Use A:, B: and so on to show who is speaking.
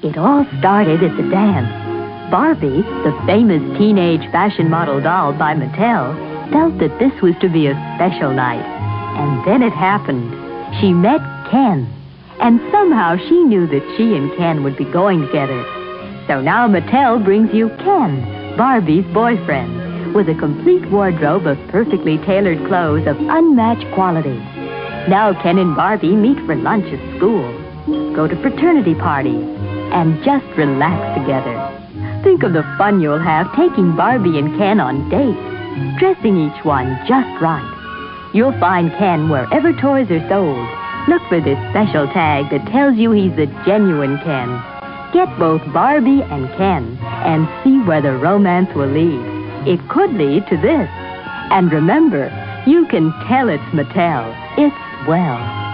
A: It all started at the dance. Barbie, the famous teenage fashion model doll by Mattel, felt that this was to be a special night. And then it happened. She met Ken. And somehow she knew that she and Ken would be going together. So now Mattel brings you Ken, Barbie's boyfriend, with a complete wardrobe of perfectly tailored clothes of unmatched quality. Now Ken and Barbie meet for lunch at school, go to fraternity parties, and just relax together. Think of the fun you'll have taking Barbie and Ken on dates, dressing each one just right. You'll find Ken wherever toys are sold. Look for this special tag that tells you he's the genuine Ken. Get both Barbie and Ken and see where the romance will lead. It could lead to this. And remember, you can tell it's Mattel. It's swell.